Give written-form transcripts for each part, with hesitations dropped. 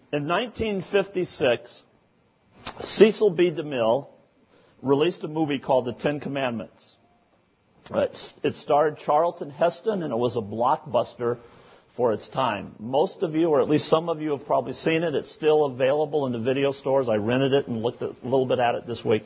In 1956, Cecil B. DeMille released a movie called The Ten Commandments. It starred Charlton Heston, and it was a blockbuster for its time. Most of you, or at least some of you, have probably seen it. It's still available in the video stores. I rented it and looked a little bit at it this week.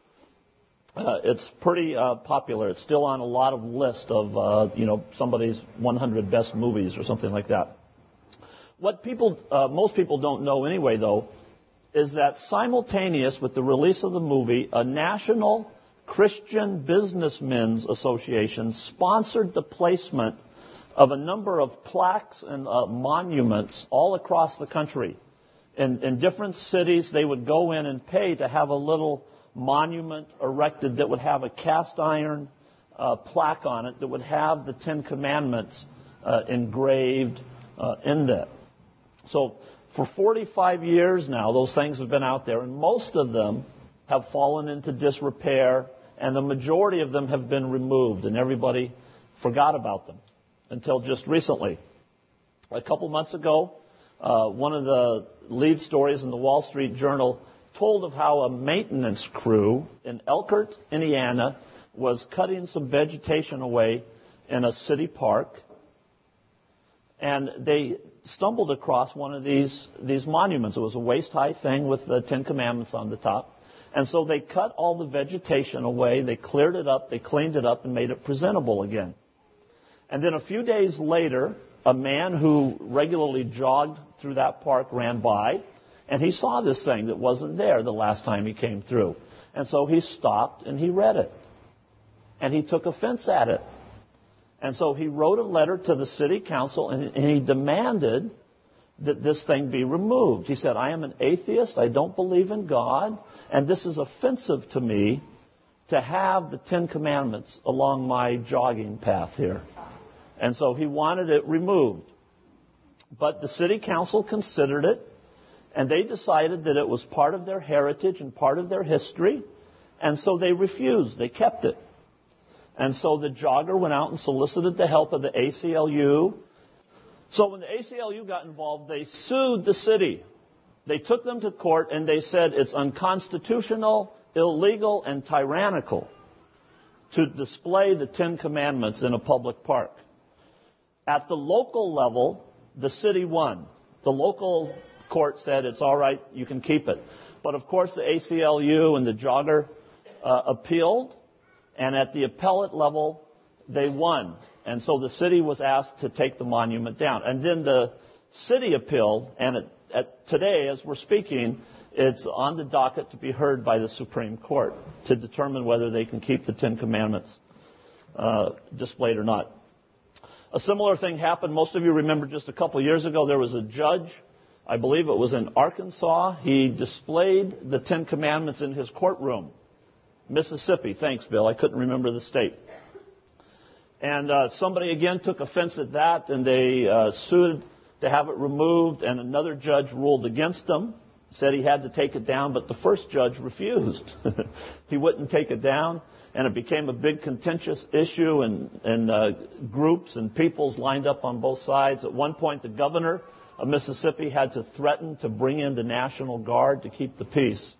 It's pretty popular. It's still on a lot of lists of, somebody's 100 best movies or something like that. What most people don't know anyway, though, is that simultaneous with the release of the movie, a National Christian Businessmen's Association sponsored the placement of a number of plaques and monuments all across the country. In different cities, they would go in and pay to have a little monument erected that would have a cast iron plaque on it that would have the Ten Commandments engraved in it. So for 45 years now, those things have been out there, and most of them have fallen into disrepair, and the majority of them have been removed, and everybody forgot about them until just recently. A couple months ago, one of the lead stories in the Wall Street Journal told of how a maintenance crew in Elkhart, Indiana, was cutting some vegetation away in a city park, and they stumbled across one of these monuments. It was a waist-high thing with the Ten Commandments on the top. And so they cut all the vegetation away, they cleared it up, they cleaned it up, and made it presentable again. And then a few days later, a man who regularly jogged through that park ran by, and he saw this thing that wasn't there the last time he came through. And so he stopped and he read it. And he took offense at it. And so he wrote a letter to the city council, and he demanded that this thing be removed. He said, I am an atheist, I don't believe in God, and this is offensive to me to have the Ten Commandments along my jogging path here. And so he wanted it removed. But the city council considered it, and they decided that it was part of their heritage and part of their history, and so they refused. They kept it. And so the jogger went out and solicited the help of the ACLU. So when the ACLU got involved, they sued the city. They took them to court, and they said it's unconstitutional, illegal, and tyrannical to display the Ten Commandments in a public park. At the local level, the city won. The local court said it's all right, you can keep it. But of course the ACLU and the jogger appealed, and at the appellate level they won. And so the city was asked to take the monument down. And then the city appealed, and today, as we're speaking, it's on the docket to be heard by the Supreme Court to determine whether they can keep the Ten Commandments displayed or not. A similar thing happened. Most of you remember just a couple of years ago, there was a judge, I believe it was in Arkansas. He displayed the Ten Commandments in his courtroom. Mississippi. Thanks, Bill. I couldn't remember the state. And somebody again took offense at that, and they sued to have it removed, and another judge ruled against them, said he had to take it down, but the first judge refused. He wouldn't take it down, and it became a big contentious issue, and groups and peoples lined up on both sides. At one point, the governor of Mississippi had to threaten to bring in the National Guard to keep the peace.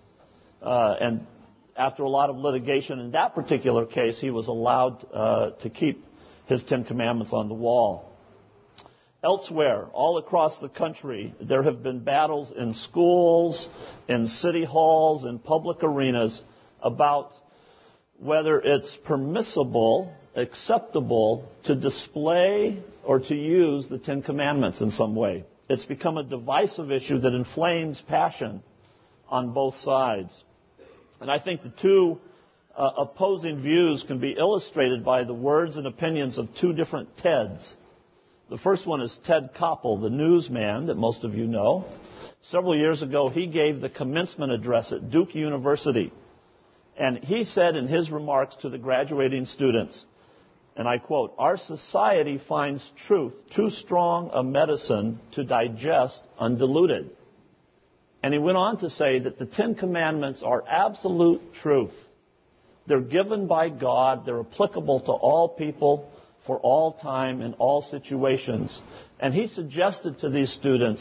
And after a lot of litigation in that particular case, he was allowed to keep his Ten Commandments on the wall. Elsewhere, all across the country, there have been battles in schools, in city halls, in public arenas about whether it's permissible, acceptable to display or to use the Ten Commandments in some way. It's become a divisive issue that inflames passion on both sides. And I think the two opposing views can be illustrated by the words and opinions of two different Teds. The first one is Ted Koppel, the newsman that most of you know. Several years ago, he gave the commencement address at Duke University. And he said in his remarks to the graduating students, and I quote, "Our society finds truth too strong a medicine to digest undiluted." And he went on to say that the Ten Commandments are absolute truth. They're given by God. They're applicable to all people for all time in all situations. And he suggested to these students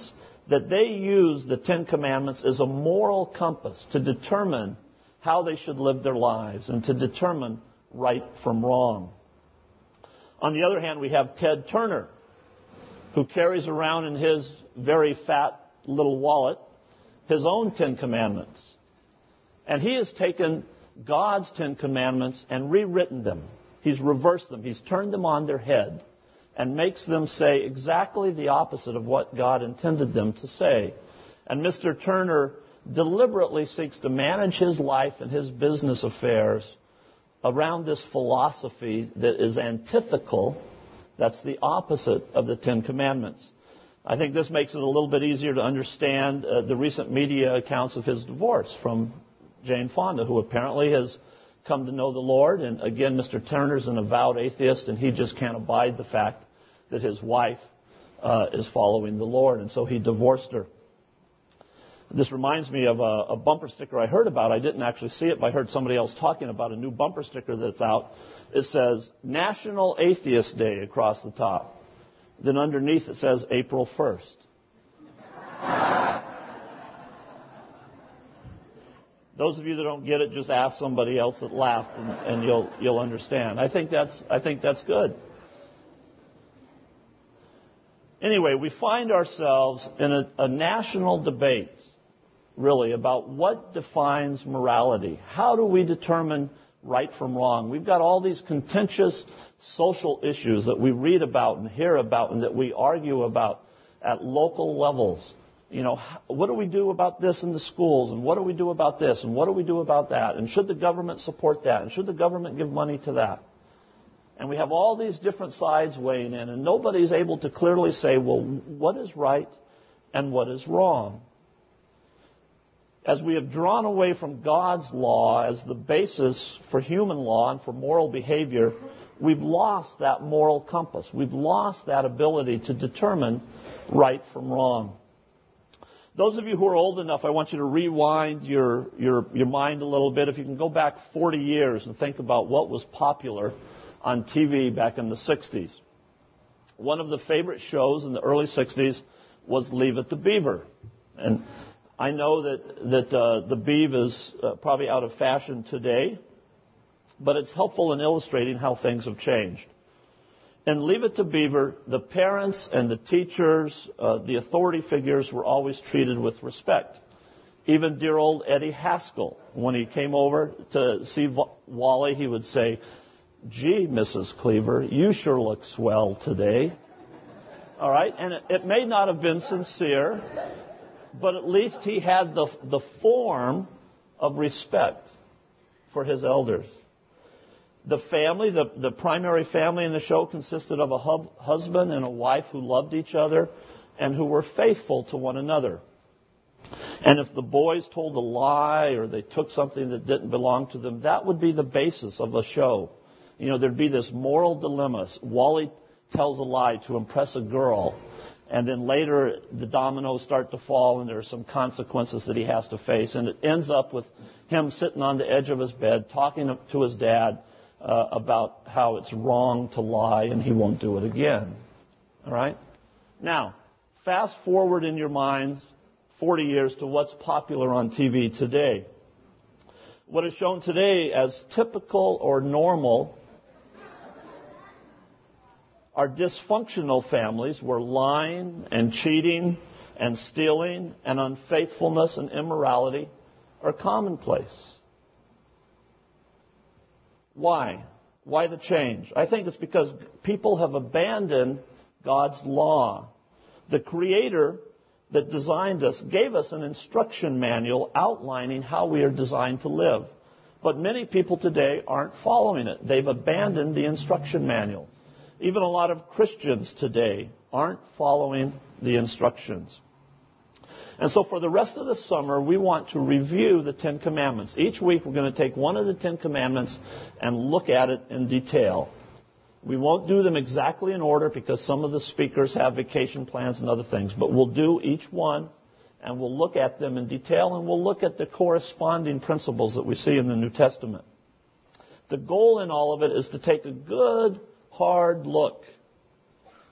that they use the Ten Commandments as a moral compass to determine how they should live their lives and to determine right from wrong. On the other hand, we have Ted Turner, who carries around in his very fat little wallet his own Ten Commandments. And he has taken God's Ten Commandments and rewritten them. He's reversed them. He's turned them on their head and makes them say exactly the opposite of what God intended them to say. And Mr. Turner deliberately seeks to manage his life and his business affairs around this philosophy that is antithetical. That's the opposite of the Ten Commandments. I think this makes it a little bit easier to understand the recent media accounts of his divorce from Jane Fonda, who apparently has come to know the Lord. And again, Mr. Turner's an avowed atheist, and he just can't abide the fact that his wife is following the Lord, and so he divorced her. This reminds me of a bumper sticker I heard about. I didn't actually see it, but I heard somebody else talking about a new bumper sticker that's out. It says, National Atheist Day across the top. Then underneath it says April 1st. Those of you that don't get it, just ask somebody else that laughed, and you'll understand. I think that's good. Anyway, we find ourselves in a national debate, really, about what defines morality. How do we determine right from wrong? We've got all these contentious social issues that we read about and hear about and that we argue about at local levels. You know, what do we do about this in the schools? And what do we do about this? And what do we do about that? And should the government support that? And should the government give money to that? And we have all these different sides weighing in, and nobody's able to clearly say, well, what is right and what is wrong? As we have drawn away from God's law as the basis for human law and for moral behavior, we've lost that moral compass. We've lost that ability to determine right from wrong. Those of you who are old enough, I want you to rewind your mind a little bit. If you can go back 40 years and think about what was popular on TV back in the 60s. One of the favorite shows in the early 60s was Leave It to Beaver. And I know that the Beav is probably out of fashion today, but it's helpful in illustrating how things have changed. In Leave It to Beaver, the parents and the teachers, the authority figures were always treated with respect. Even dear old Eddie Haskell, when he came over to see Wally, he would say, "Gee, Mrs. Cleaver, you sure look swell today." All right? And it may not have been sincere, but at least he had the form of respect for his elders. The family, the primary family in the show consisted of a husband and a wife who loved each other and who were faithful to one another. And if the boys told a lie or they took something that didn't belong to them, that would be the basis of a show. You know, there'd be this moral dilemma. Wally tells a lie to impress a girl, and then later the dominoes start to fall and there are some consequences that he has to face. And it ends up with him sitting on the edge of his bed talking to his dad about how it's wrong to lie and he won't do it again. All right? Now, fast forward in your minds 40 years to what's popular on TV today. What is shown today as typical or normal are dysfunctional families where lying and cheating and stealing and unfaithfulness and immorality are commonplace. Why? Why the change? I think it's because people have abandoned God's law. The Creator that designed us gave us an instruction manual outlining how we are designed to live. But many people today aren't following it. They've abandoned the instruction manual. Even a lot of Christians today aren't following the instructions. And so for the rest of the summer, we want to review the Ten Commandments. Each week we're going to take one of the Ten Commandments and look at it in detail. We won't do them exactly in order because some of the speakers have vacation plans and other things. But we'll do each one and we'll look at them in detail and we'll look at the corresponding principles that we see in the New Testament. The goal in all of it is to take a good, hard look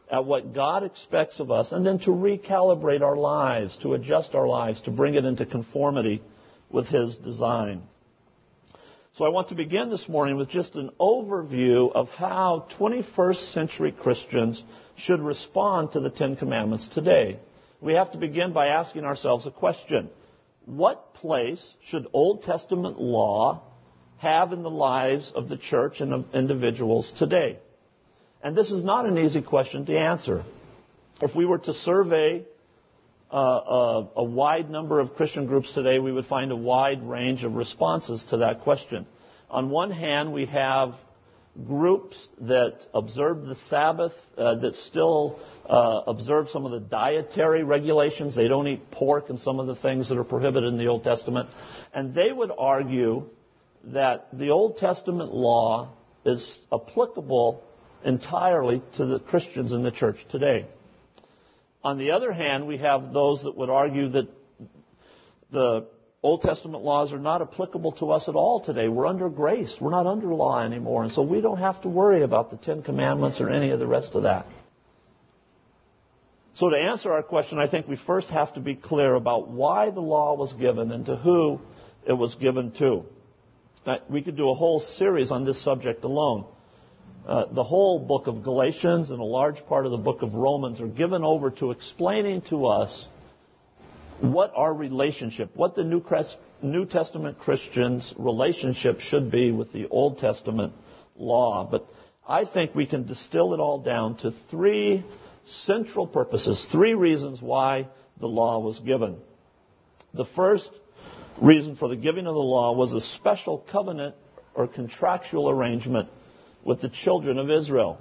at what God expects of us, and then to recalibrate our lives, to adjust our lives, to bring it into conformity with His design. So I want to begin this morning with just an overview of how 21st century Christians should respond to the Ten Commandments today. We have to begin by asking ourselves a question. What place should Old Testament law have in the lives of the church and of individuals today? And this is not an easy question to answer. If we were to survey a wide number of Christian groups today, we would find a wide range of responses to that question. On one hand, we have groups that observe the Sabbath, that still observe some of the dietary regulations. They don't eat pork and some of the things that are prohibited in the Old Testament. And they would argue that the Old Testament law is applicable entirely to the Christians in the church today. On the other hand, we have those that would argue that the Old Testament laws are not applicable to us at all today. We're under grace. We're not under law anymore. And so we don't have to worry about the Ten Commandments or any of the rest of that. So to answer our question, I think we first have to be clear about why the law was given and to who it was given to. Now, we could do a whole series on this subject alone. The whole book of Galatians and a large part of the book of Romans are given over to explaining to us what our relationship, what the New Testament Christians' relationship should be with the Old Testament law. But I think we can distill it all down to three central purposes, three reasons why the law was given. The first reason for the giving of the law was a special covenant or contractual arrangement with the children of Israel.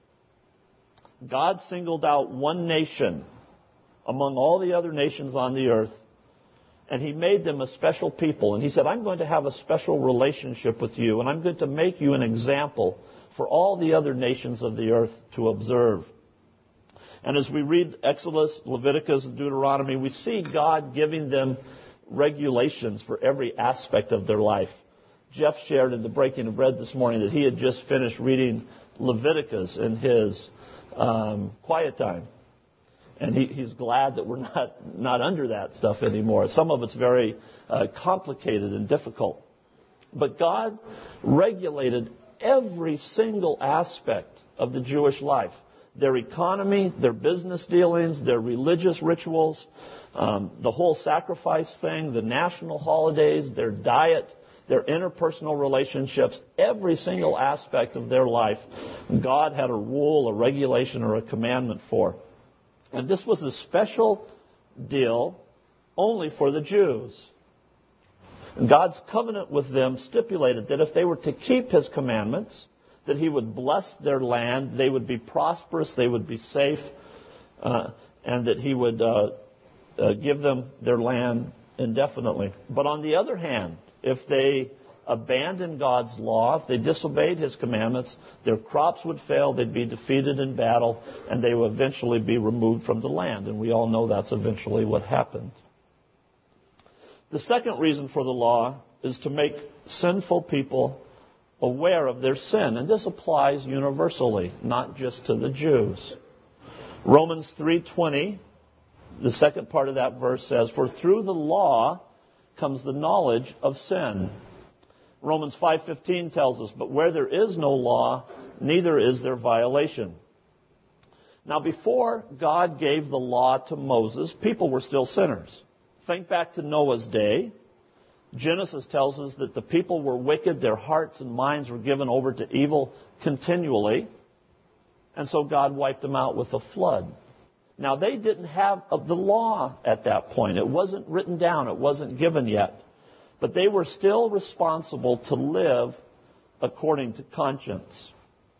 God singled out one nation among all the other nations on the earth, and He made them a special people. And He said, I'm going to have a special relationship with you, and I'm going to make you an example for all the other nations of the earth to observe. And as we read Exodus, Leviticus, and Deuteronomy, we see God giving them regulations for every aspect of their life. Jeff shared in the breaking of bread this morning that he had just finished reading Leviticus in his quiet time. And he's glad that we're not under that stuff anymore. Some of it's very complicated and difficult. But God regulated every single aspect of the Jewish life. Their economy, their business dealings, their religious rituals, the whole sacrifice thing, the national holidays, their diet, their interpersonal relationships, every single aspect of their life, God had a rule, a regulation, or a commandment for. And this was a special deal only for the Jews. And God's covenant with them stipulated that if they were to keep His commandments, that He would bless their land, they would be prosperous, they would be safe, and that He would give them their land indefinitely. But on the other hand, if they abandoned God's law, if they disobeyed His commandments, their crops would fail, they'd be defeated in battle, and they would eventually be removed from the land. And we all know that's eventually what happened. The second reason for the law is to make sinful people aware of their sin. And this applies universally, not just to the Jews. Romans 3:20, the second part of that verse says, "For through the law comes the knowledge of sin." Romans 5:15 tells us, "But where there is no law, neither is there violation." Now, before God gave the law to Moses, people were still sinners. Think back to Noah's day. Genesis tells us that the people were wicked, their hearts and minds were given over to evil continually, and so God wiped them out with a flood. Now, they didn't have the law at that point. It wasn't written down. It wasn't given yet. But they were still responsible to live according to conscience.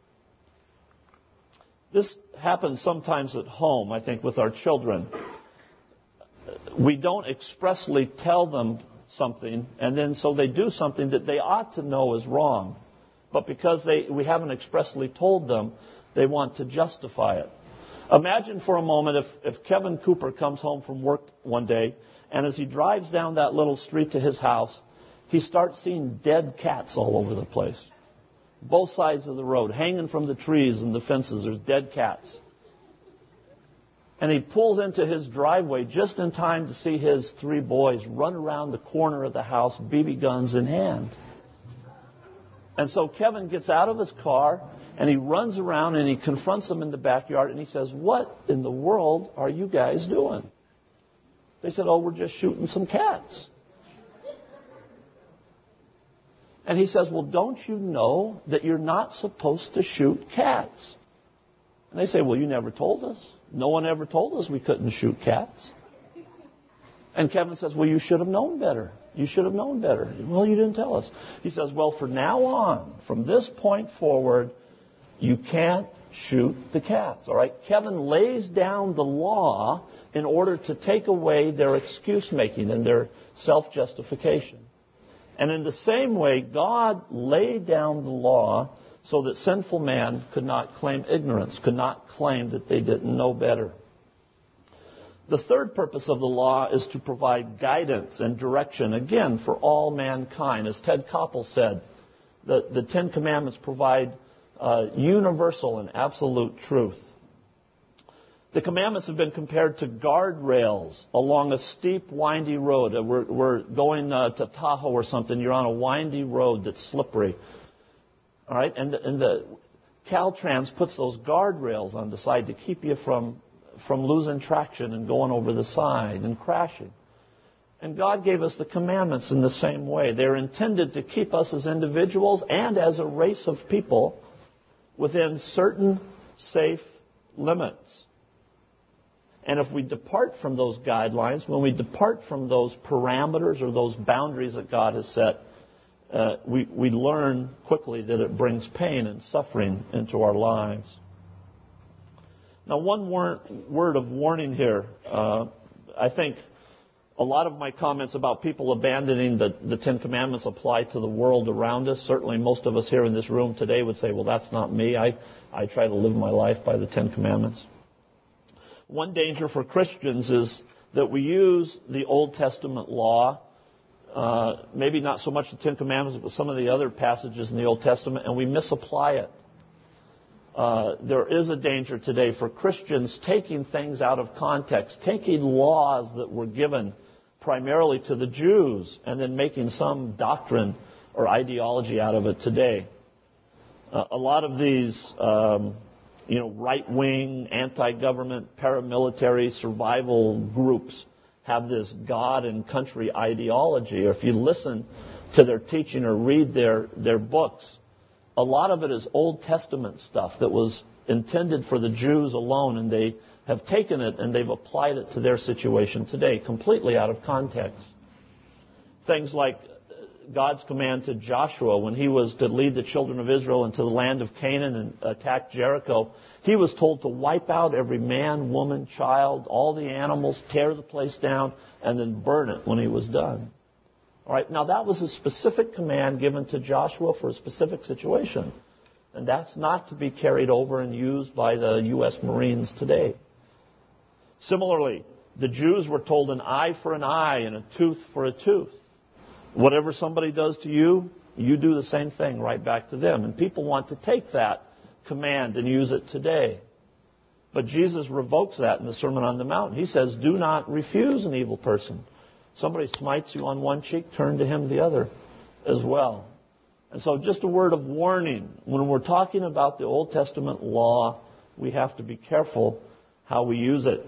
This happens sometimes at home, I think, with our children. We don't expressly tell them something, and then so they do something that they ought to know is wrong. But because we haven't expressly told them, they want to justify it. Imagine for a moment if Kevin Cooper comes home from work one day, and as he drives down that little street to his house, he starts seeing dead cats all over the place. Both sides of the road, hanging from the trees and the fences, there's dead cats. And he pulls into his driveway just in time to see his 3 boys run around the corner of the house, BB guns in hand. And so Kevin gets out of his car, and he runs around, and he confronts them in the backyard, and he says, "What in the world are you guys doing?" They said, "Oh, we're just shooting some cats." And he says, "Well, don't you know that you're not supposed to shoot cats?" And they say, "Well, you never told us. No one ever told us we couldn't shoot cats." And Kevin says, "Well, you should have known better. You should have known better." "Well, you didn't tell us." He says, "Well, from now on, from this point forward, you can't shoot the cats." All right? Kevin lays down the law in order to take away their excuse-making and their self-justification. And in the same way, God laid down the law so that sinful man could not claim ignorance, could not claim that they didn't know better. The third purpose of the law is to provide guidance and direction, again, for all mankind. As Ted Koppel said, the 10 Commandments provide universal and absolute truth. The commandments have been compared to guardrails along a steep, windy road. We're going to Tahoe or something. You're on a windy road that's slippery. All right? And the Caltrans puts those guardrails on the side to keep you from losing traction and going over the side and crashing. And God gave us the commandments in the same way. They're intended to keep us as individuals and as a race of people within certain safe limits. And if we depart from those guidelines, when we depart from those parameters or those boundaries that God has set, we learn quickly that it brings pain and suffering into our lives. Now, one word of warning here. I think a lot of my comments about people abandoning the 10 Commandments apply to the world around us. Certainly most of us here in this room today would say, "Well, that's not me. I try to live my life by the 10 Commandments." One danger for Christians is that we use the Old Testament law, maybe not so much the 10 Commandments, but some of the other passages in the Old Testament, and we misapply it. There is a danger today for Christians taking things out of context, taking laws that were given primarily to the Jews and then making some doctrine or ideology out of it today. A lot of these right-wing, anti-government, paramilitary survival groups have this God and country ideology. Or if you listen to their teaching or read their books, a lot of it is Old Testament stuff that was intended for the Jews alone, and they have taken it and they've applied it to their situation today, completely out of context. Things like God's command to Joshua when he was to lead the children of Israel into the land of Canaan and attack Jericho. He was told to wipe out every man, woman, child, all the animals, tear the place down, and then burn it when he was done. All right, now that was a specific command given to Joshua for a specific situation. And that's not to be carried over and used by the U.S. Marines today. Similarly, the Jews were told an eye for an eye and a tooth for a tooth. Whatever somebody does to you, you do the same thing right back to them. And people want to take that command and use it today. But Jesus revokes that in the Sermon on the Mount. He says, "Do not refuse an evil person. Somebody smites you on one cheek, turn to him the other as well." And so just a word of warning. When we're talking about the Old Testament law, we have to be careful how we use it.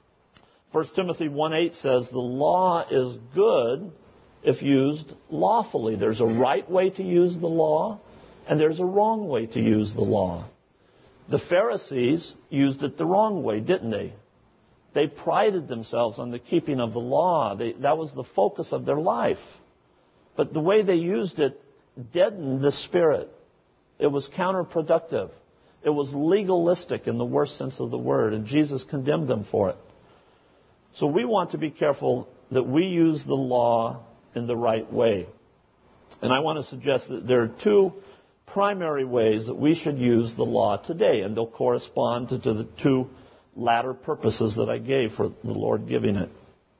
1 Timothy 1:8 says, "The law is good if used lawfully." There's a right way to use the law, and there's a wrong way to use the law. The Pharisees used it the wrong way, didn't they? They prided themselves on the keeping of the law. That was the focus of their life. But the way they used it deadened the Spirit. It was counterproductive. It was legalistic in the worst sense of the word, and Jesus condemned them for it. So we want to be careful that we use the law in the right way. And I want to suggest that there are two primary ways that we should use the law today, and they'll correspond to the two latter purposes that I gave for the Lord giving it.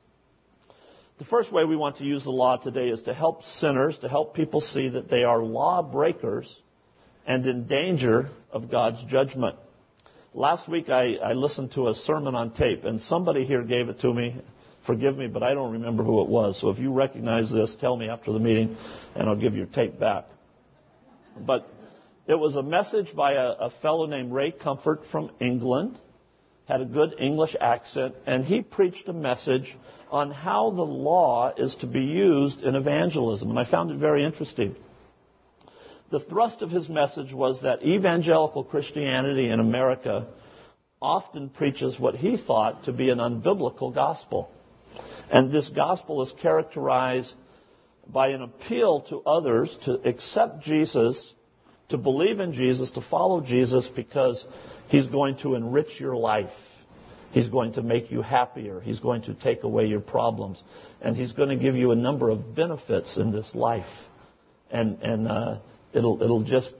The first way we want to use the law today is to help sinners, to help people see that they are lawbreakers and in danger of God's judgment. Last week I listened to a sermon on tape, and somebody here gave it to me. Forgive me, but I don't remember who it was. So if you recognize this, tell me after the meeting, and I'll give your tape back. But it was a message by a fellow named Ray Comfort from England, had a good English accent, and he preached a message on how the law is to be used in evangelism, and I found it very interesting. The thrust of his message was that evangelical Christianity in America often preaches what he thought to be an unbiblical gospel. And this gospel is characterized by an appeal to others to accept Jesus, to believe in Jesus, to follow Jesus because He's going to enrich your life. He's going to make you happier. He's going to take away your problems. And He's going to give you a number of benefits in this life. And it'll just,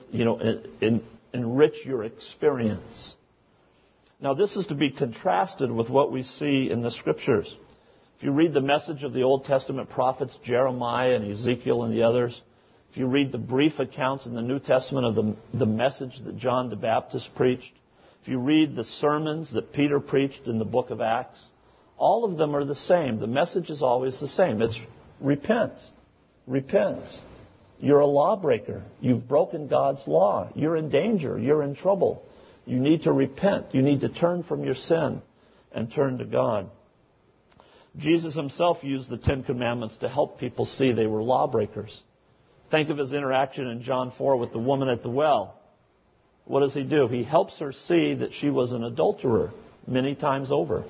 enrich your experience. Now, this is to be contrasted with what we see in the Scriptures. If you read the message of the Old Testament prophets, Jeremiah and Ezekiel and the others, if you read the brief accounts in the New Testament of the message that John the Baptist preached, if you read the sermons that Peter preached in the book of Acts, all of them are the same. The message is always the same. It's repent. Repent. You're a lawbreaker. You've broken God's law. You're in danger. You're in trouble. You need to repent. You need to turn from your sin and turn to God. Jesus Himself used the Ten Commandments to help people see they were lawbreakers. Think of His interaction in John 4 with the woman at the well. What does He do? He helps her see that she was an adulterer many times over.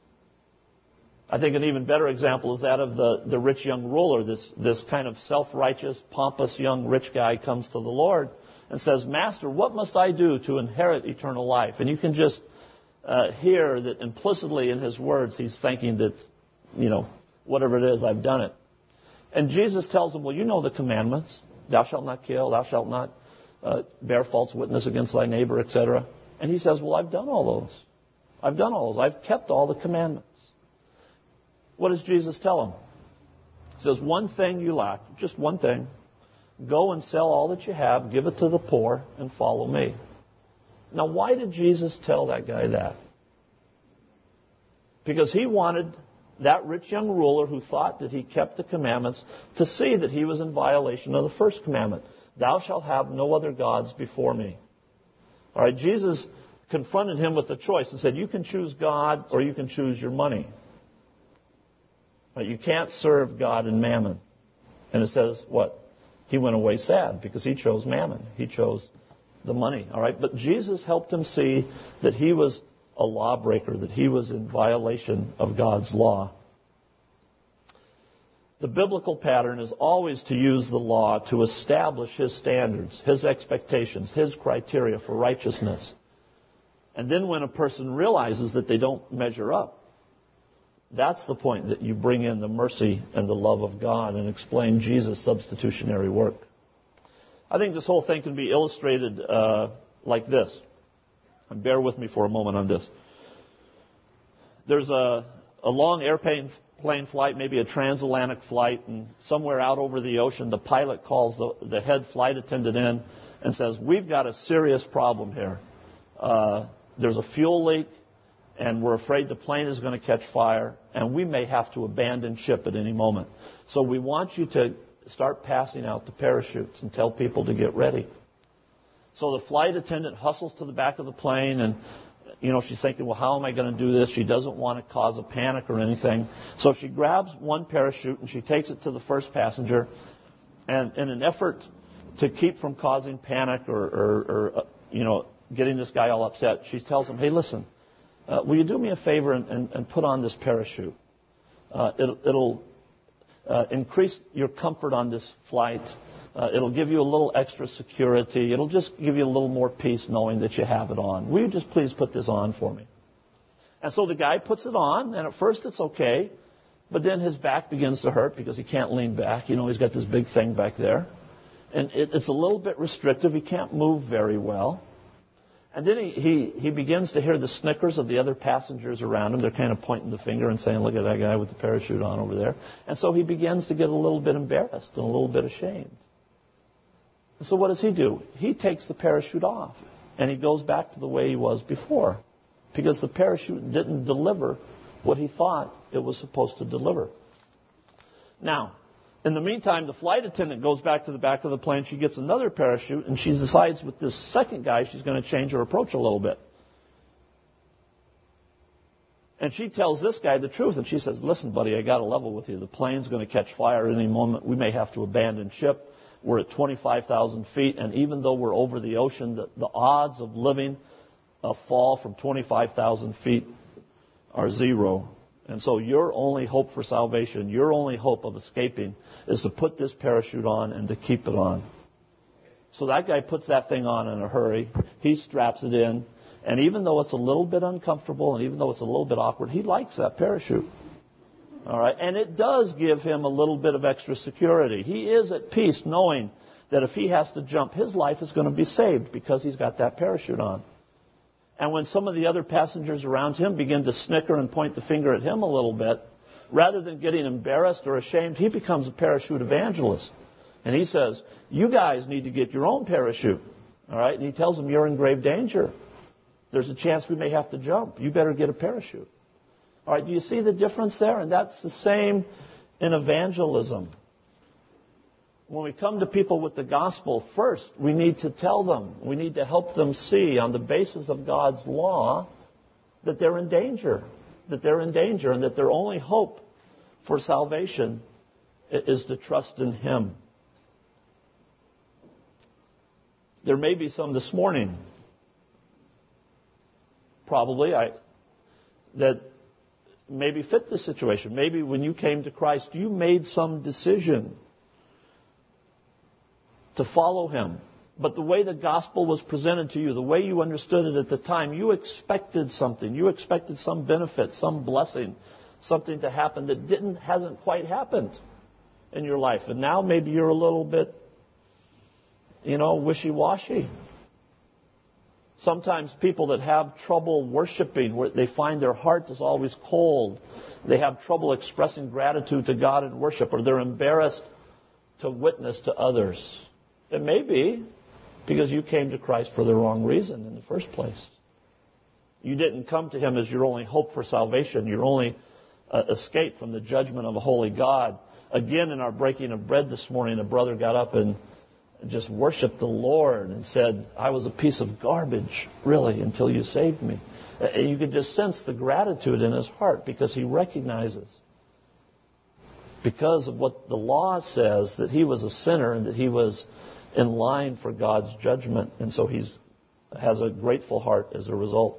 I think an even better example is that of the rich young ruler. This kind of self-righteous, pompous young rich guy comes to the Lord and says, Master, what must I do to inherit eternal life? And you can just hear that implicitly in his words he's thinking that, whatever it is, I've done it. And Jesus tells him, well, you know the commandments. Thou shalt not kill, thou shalt not bear false witness against thy neighbor, etc. And he says, well, I've done all those. I've done all those. I've kept all the commandments. What does Jesus tell him? He says, one thing you lack, just one thing. Go and sell all that you have, give it to the poor, and follow me. Now, why did Jesus tell that guy that? Because He wanted that rich young ruler who thought that he kept the commandments to see that he was in violation of the first commandment. Thou shalt have no other gods before me. All right, Jesus confronted him with a choice and said, you can choose God or you can choose your money. But you can't serve God and mammon. And it says, what? He went away sad because he chose mammon. He chose the money. All right, but Jesus helped him see that he was a lawbreaker, that he was in violation of God's law. The biblical pattern is always to use the law to establish His standards, His expectations, His criteria for righteousness. And then when a person realizes that they don't measure up, that's the point that you bring in the mercy and the love of God and explain Jesus' substitutionary work. I think this whole thing can be illustrated like this. And bear with me for a moment on this. There's a long airplane flight, maybe a transatlantic flight, and somewhere out over the ocean, the pilot calls the head flight attendant in and says, we've got a serious problem here. There's a fuel leak, and we're afraid the plane is going to catch fire, and we may have to abandon ship at any moment. So we want you to start passing out the parachutes and tell people to get ready. So the flight attendant hustles to the back of the plane, and she's thinking, well, how am I going to do this? She doesn't want to cause a panic or anything. So she grabs one parachute and she takes it to the first passenger. And in an effort to keep from causing panic or getting this guy all upset, she tells him, hey, listen, will you do me a favor and put on this parachute? It'll increase your comfort on this flight. It'll give you a little extra security. It'll just give you a little more peace knowing that you have it on. Will you just please put this on for me? And so the guy puts it on, and at first it's okay, but then his back begins to hurt because he can't lean back. He's got this big thing back there. And it's a little bit restrictive. He can't move very well. And then he begins to hear the snickers of the other passengers around him. They're kind of pointing the finger and saying, look at that guy with the parachute on over there. And so he begins to get a little bit embarrassed and a little bit ashamed. So what does he do? He takes the parachute off and he goes back to the way he was before because the parachute didn't deliver what he thought it was supposed to deliver. Now, in the meantime, the flight attendant goes back to the back of the plane. She gets another parachute, and she decides with this second guy she's going to change her approach a little bit. And she tells this guy the truth, and she says, listen, buddy, I got to level with you. The plane's going to catch fire at any moment. We may have to abandon ship. We're at 25,000 feet, and even though we're over the ocean, the odds of living a fall from 25,000 feet are zero. And so your only hope for salvation, your only hope of escaping, is to put this parachute on and to keep it on. So that guy puts that thing on in a hurry. He straps it in. And even though it's a little bit uncomfortable and even though it's a little bit awkward, he likes that parachute. All right? And it does give him a little bit of extra security. He is at peace knowing that if he has to jump, his life is going to be saved because he's got that parachute on. And when some of the other passengers around him begin to snicker and point the finger at him a little bit, rather than getting embarrassed or ashamed, he becomes a parachute evangelist. And he says, you guys need to get your own parachute. All right? And he tells them, you're in grave danger. There's a chance we may have to jump. You better get a parachute. All right, do you see the difference there? And that's the same in evangelism. When we come to people with the gospel, first, we need to tell them, we need to help them see on the basis of God's law that they're in danger, and that their only hope for salvation is to trust in Him. There may be some this morning, probably, that maybe fit this situation. Maybe when you came to Christ, you made some decision to follow Him. But the way the gospel was presented to you, the way you understood it at the time, you expected something. You expected some benefit, some blessing, something to happen that hasn't quite happened in your life. And now maybe you're a little bit, wishy-washy. Sometimes people that have trouble worshiping, where they find their heart is always cold, they have trouble expressing gratitude to God in worship, or they're embarrassed to witness to others. It may be because you came to Christ for the wrong reason in the first place. You didn't come to Him as your only hope for salvation, your only escape from the judgment of a holy God. Again, in our breaking of bread this morning, a brother got up and just worshiped the Lord and said, I was a piece of garbage, really, until you saved me. And you could just sense the gratitude in his heart because he recognizes, because of what the law says, that he was a sinner and that he was in line for God's judgment. And so he has a grateful heart as a result.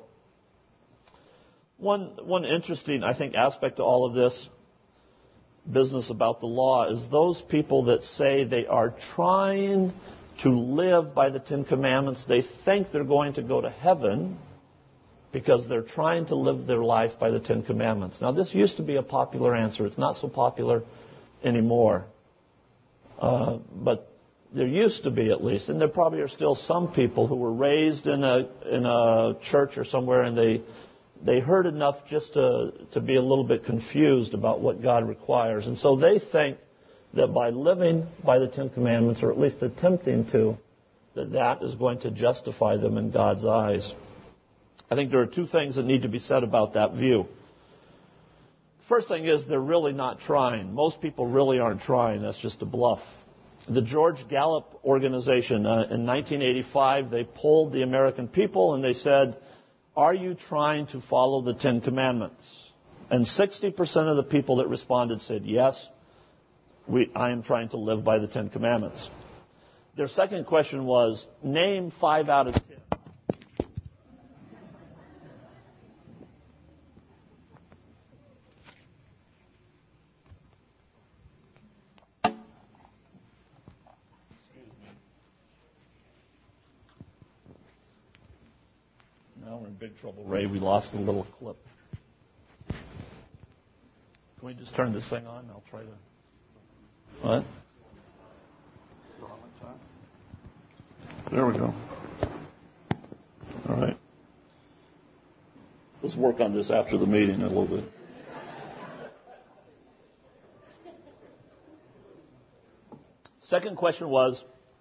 One interesting, I think, aspect to all of this business about the law is those people that say they are trying to live by the Ten Commandments. They think they're going to go to heaven because they're trying to live their life by the Ten Commandments. Now, this used to be a popular answer. It's not so popular anymore. But there used to be, at least. And there probably are still some people who were raised in a church or somewhere, and they heard enough just to be a little bit confused about what God requires. And so they think that by living by the Ten Commandments, or at least attempting to, that is going to justify them in God's eyes. I think there are two things that need to be said about that view. The first thing is they're really not trying. Most people really aren't trying. That's just a bluff. The George Gallup organization, in 1985, they polled the American people and they said, are you trying to follow the Ten Commandments? And 60% of the people that responded said, yes, I am trying to live by the Ten Commandments. Their second question was, name 5 out of 10. Now we're in big trouble, Ray. We lost the little clip. Can we just turn this thing on? I'll try to... What? There we go. All right. Let's work on this after the meeting a little bit. Second question was,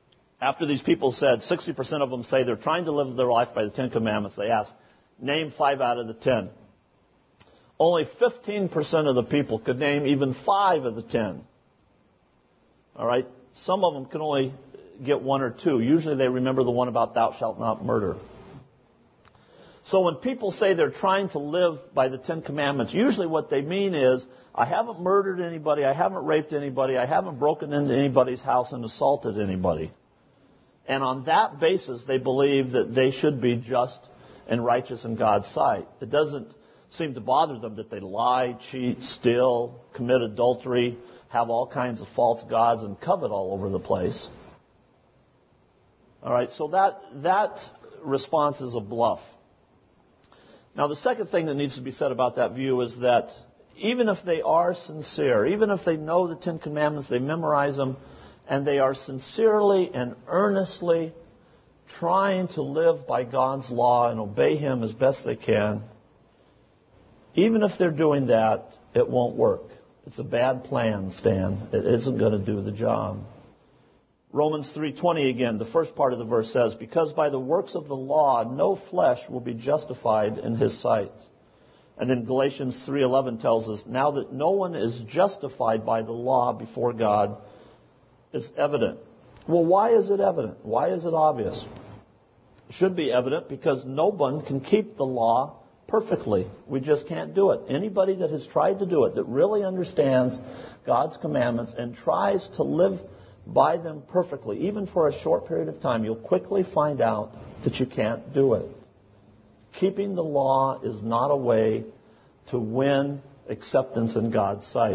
After these people said, 60% of them say they're trying to live their life by the Ten Commandments, they asked, name 5 out of the 10. Only 15% of the people could name even 5 of the 10. All right? Some of them can only get 1 or 2. Usually they remember the one about thou shalt not murder. So when people say they're trying to live by the Ten Commandments, usually what they mean is, I haven't murdered anybody, I haven't raped anybody, I haven't broken into anybody's house and assaulted anybody. And on that basis, they believe that they should be just and righteous in God's sight. It doesn't seem to bother them that they lie, cheat, steal, commit adultery, have all kinds of false gods, and covet all over the place. All right, so that response is a bluff. Now, the second thing that needs to be said about that view is that even if they are sincere, even if they know the Ten Commandments, they memorize them, and they are sincerely and earnestly trying to live by God's law and obey Him as best they can, even if they're doing that, it won't work. It's a bad plan, Stan. It isn't going to do the job. Romans 3:20 again, the first part of the verse says, because by the works of the law, no flesh will be justified in His sight. And then Galatians 3:11 tells us, now that no one is justified by the law before God is evident. Well, why is it evident? Why is it obvious? It should be evident because no one can keep the law perfectly. We just can't do it. Anybody that has tried to do it, that really understands God's commandments and tries to live by them perfectly, even for a short period of time, you'll quickly find out that you can't do it. Keeping the law is not a way to win acceptance in God's sight.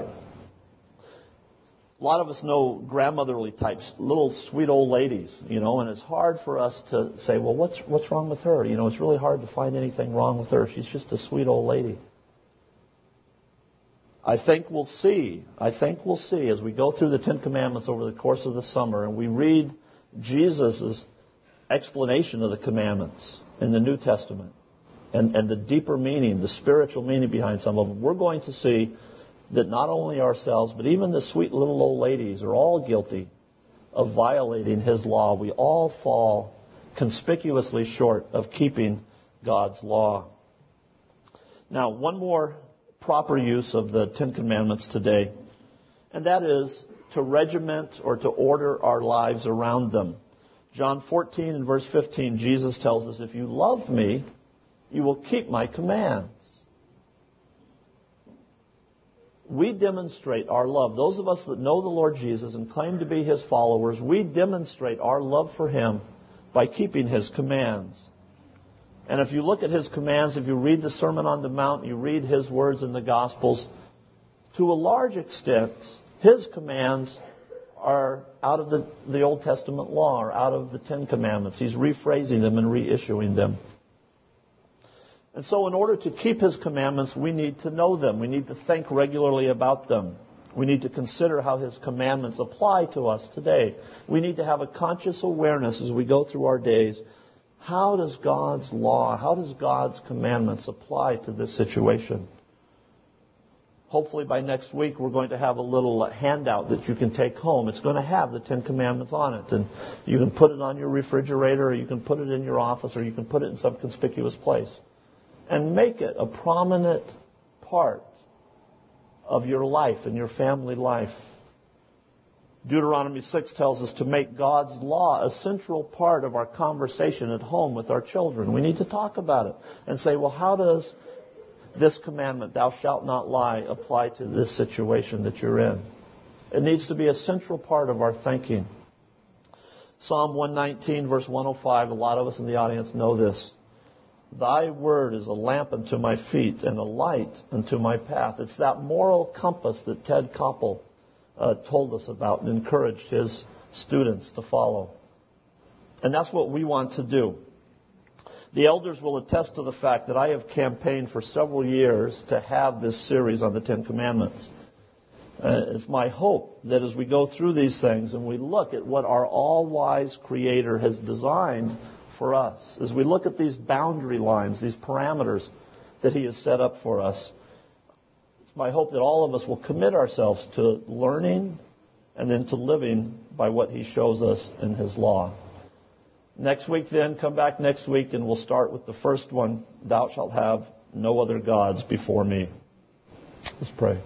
A lot of us know grandmotherly types, little sweet old ladies, and it's hard for us to say, well, what's wrong with her? It's really hard to find anything wrong with her. She's just a sweet old lady. I think we'll see as we go through the Ten Commandments over the course of the summer and we read Jesus' explanation of the commandments in the New Testament and the deeper meaning, the spiritual meaning behind some of them, we're going to see that not only ourselves, but even the sweet little old ladies are all guilty of violating His law. We all fall conspicuously short of keeping God's law. Now, one more proper use of the Ten Commandments today, and that is to regiment or to order our lives around them. John 14 and verse 15, Jesus tells us, if you love me, you will keep my commands. We demonstrate our love. Those of us that know the Lord Jesus and claim to be His followers, we demonstrate our love for Him by keeping His commands. And if you look at His commands, if you read the Sermon on the Mount, you read His words in the Gospels, to a large extent, His commands are out of the Old Testament law, or out of the Ten Commandments. He's rephrasing them and reissuing them. And so in order to keep His commandments, we need to know them. We need to think regularly about them. We need to consider how His commandments apply to us today. We need to have a conscious awareness as we go through our days. How does God's law, how does God's commandments apply to this situation? Hopefully by next week we're going to have a little handout that you can take home. It's going to have the Ten Commandments on it. And you can put it on your refrigerator, or you can put it in your office, or you can put it in some conspicuous place. And make it a prominent part of your life and your family life. Deuteronomy 6 tells us to make God's law a central part of our conversation at home with our children. We need to talk about it and say, well, how does this commandment, thou shalt not lie, apply to this situation that you're in? It needs to be a central part of our thinking. Psalm 119, verse 105, a lot of us in the audience know this. Thy word is a lamp unto my feet and a light unto my path. It's that moral compass that Ted Koppel told us about and encouraged his students to follow. And that's what we want to do. The elders will attest to the fact that I have campaigned for several years to have this series on the Ten Commandments. It's my hope that as we go through these things and we look at what our all-wise Creator has designed for us, as we look at these boundary lines, these parameters that He has set up for us, it's my hope that all of us will commit ourselves to learning and then to living by what he shows us in his law. Next week then, come back next week, and we'll start with the first one, thou shalt have no other gods before me. Let's pray.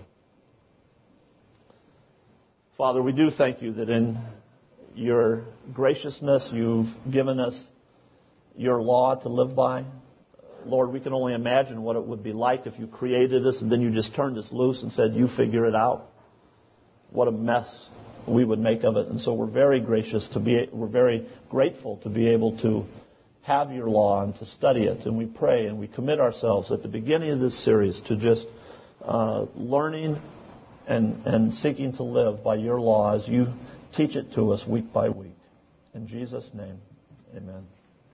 Father, we do thank you that in your graciousness you've given us your law to live by. Lord, we can only imagine what it would be like if you created us and then you just turned us loose and said, you figure it out. What a mess we would make of it. And so we're very we're very grateful to be able to have your law and to study it. And we pray and we commit ourselves at the beginning of this series to just learning and seeking to live by your law as you teach it to us week by week. In Jesus' name, amen.